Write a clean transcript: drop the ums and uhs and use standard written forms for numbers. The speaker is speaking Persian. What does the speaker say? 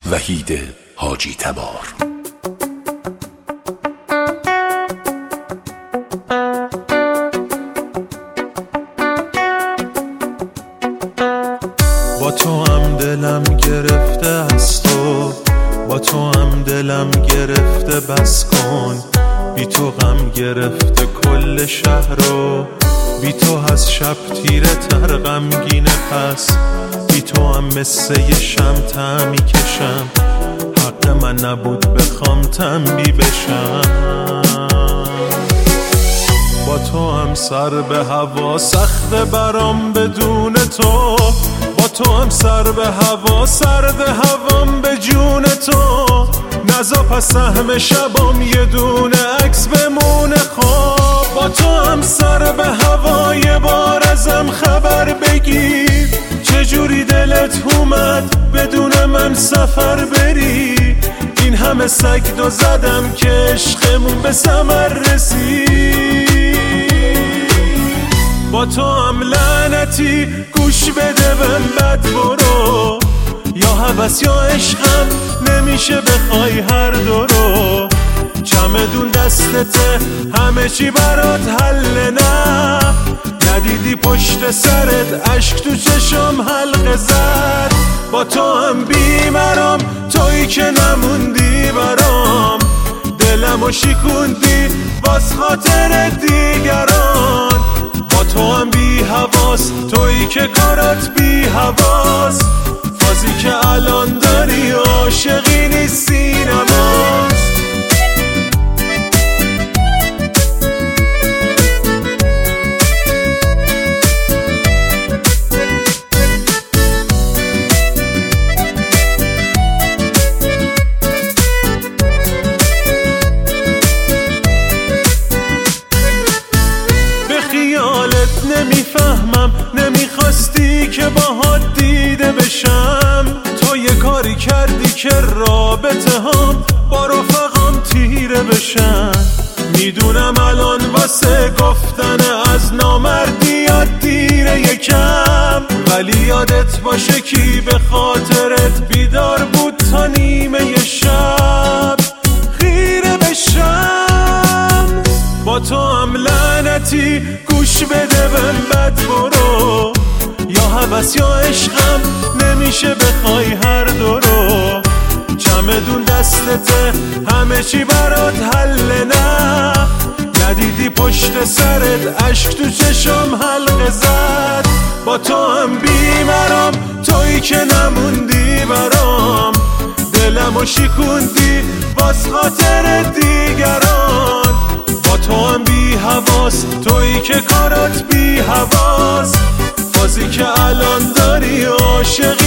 وحید حاجی تبار. با تو هم دلم گرفته از تو، با تو هم دلم گرفته بس کن. بی تو غم گرفته کل شهر رو، بی تو از شب تیره تر غمگینه. پس بی تو هم مثل یه شمع می کشم، حق من نبود بخوام تنبی بشم. با تو هم سر به هوا سخته برام بدون تو، با تو هم سر به هوا سرد هوام به جون تو. نزا پس سهم شبام یه دونه عکس بمونه خواب. با تو هم سر به هوا یه بار ازم خبر بگیر، چجوری دلت اومد بدون من سفر بری. این همه سگ دو زدم که عشقمون به ثمر رسید. با تو هم لعنتی گوش بده بهم بد برو، یا هوس یا عشقم نمیشه بخوای هر دو رو. چمدون دستته همه چی برات حل، نه ندیدی پشت سرت اشک تو چشم حلقه زد. با تو هم بیمرام تویی که نموندی برام، دلمو شکوندی واس خاطر دیگران. با تو هم بی حواس تویی که کارات بی حواس، فازی که الان داری عاشقی نیستی نماز. نمیفهمم نمیخواستی که باهات دیده بشم، تو یه کاری کردی که رابطه هم با رفقام تیره بشن. میدونم الان واسه گفتن از نامردیات دیره یکم، ولی یادت باشه کی به خاطرت بیدار بود تا نیمه شب خیره بشم. با تو هم لعنتی گوش بده بهم بد برو، یا هوس یا عشقم نمیشه بخوای هر دو رو. چمدون دستته همه چی برات حل، نه ندیدی پشت سرت اشک تو چشم حلقه زد. با تو هم بیمرام تویی که نموندی برام، دلمو شکوندی واس خاطر دیگران. با تو هم بی حواس تویی که کارات بی حواس، فازی که الان داری عاشقی